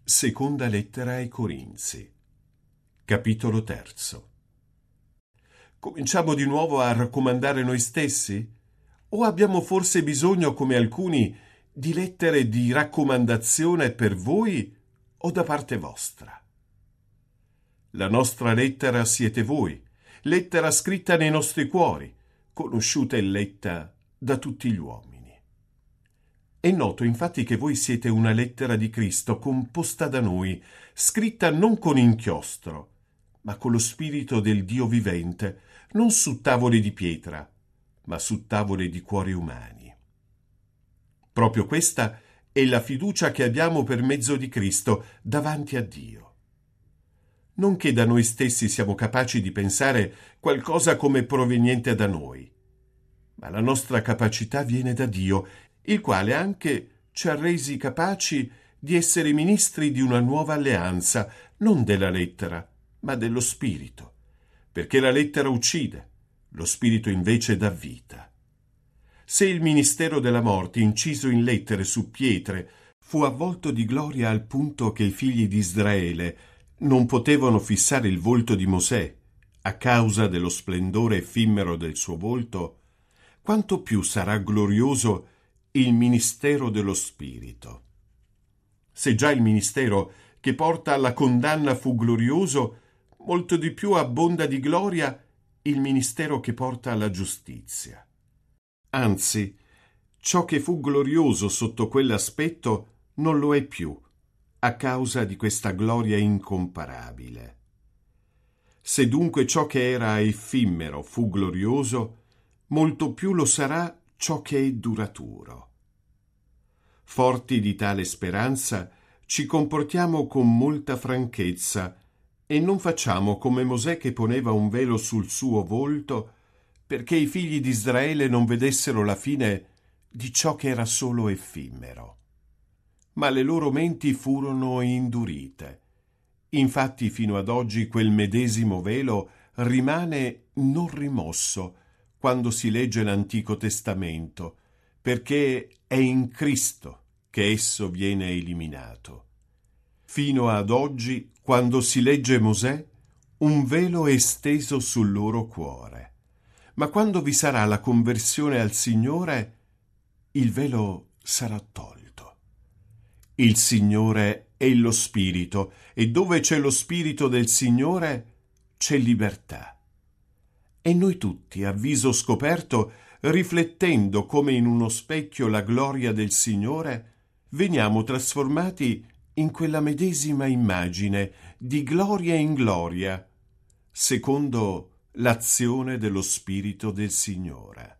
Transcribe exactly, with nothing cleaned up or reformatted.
Seconda lettera ai Corinzi, capitolo terzo. Cominciamo di nuovo a raccomandare noi stessi? O abbiamo forse bisogno, come alcuni, di lettere di raccomandazione per voi o da parte vostra? La nostra lettera siete voi, lettera scritta nei nostri cuori, conosciuta e letta da tutti gli uomini. È noto infatti che voi siete una lettera di Cristo composta da noi, scritta non con inchiostro, ma con lo spirito del Dio vivente, non su tavole di pietra, ma su tavole di cuori umani. Proprio questa è la fiducia che abbiamo per mezzo di Cristo davanti a Dio. Non che da noi stessi siamo capaci di pensare qualcosa come proveniente da noi, ma la nostra capacità viene da Dio, il quale anche ci ha resi capaci di essere ministri di una nuova alleanza, non della lettera, ma dello Spirito, perché la lettera uccide, lo Spirito invece dà vita. Se il ministero della morte, inciso in lettere su pietre, fu avvolto di gloria al punto che i figli di Israele non potevano fissare il volto di Mosè a causa dello splendore effimero del suo volto, quanto più sarà glorioso il ministero dello Spirito. Se già il ministero che porta alla condanna fu glorioso, molto di più abbonda di gloria il ministero che porta alla giustizia. Anzi, ciò che fu glorioso sotto quell'aspetto non lo è più, a causa di questa gloria incomparabile. Se dunque ciò che era effimero fu glorioso, molto più lo sarà ciò che è duraturo. Forti di tale speranza, ci comportiamo con molta franchezza e non facciamo come Mosè che poneva un velo sul suo volto perché i figli di Israele non vedessero la fine di ciò che era solo effimero. Ma le loro menti furono indurite. Infatti fino ad oggi quel medesimo velo rimane non rimosso quando si legge l'Antico Testamento, perché è in Cristo che esso viene eliminato. Fino ad oggi, quando si legge Mosè, un velo è steso sul loro cuore. Ma quando vi sarà la conversione al Signore, il velo sarà tolto. Il Signore è lo Spirito, e dove c'è lo Spirito del Signore, c'è libertà. E noi tutti, a viso scoperto, riflettendo come in uno specchio la gloria del Signore, veniamo trasformati in quella medesima immagine di gloria in gloria, secondo l'azione dello Spirito del Signore.